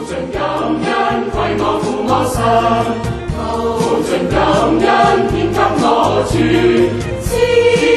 盡感恩歸我父我神，無盡感恩獻給我主。